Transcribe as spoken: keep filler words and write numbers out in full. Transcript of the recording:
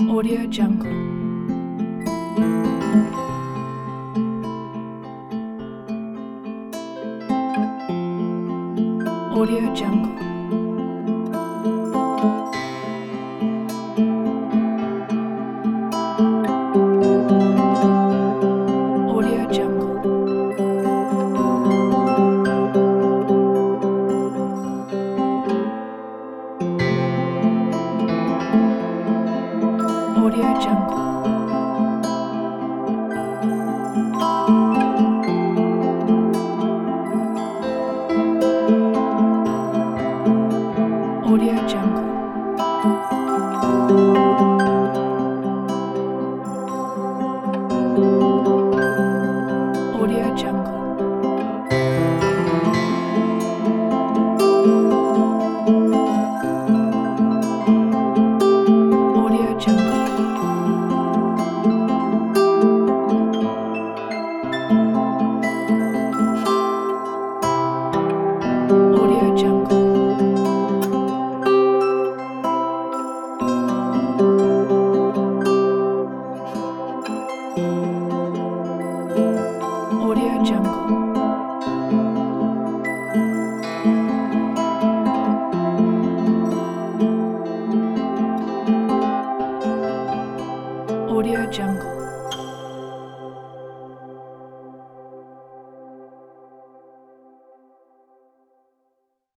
Audio Jungle. Audio Jungle. Audio Jungle. Audio Jungle. Audio Jungle. Audio Jungle. Audio Jungle. Audio Jungle. Audio Jungle. Audio Jungle.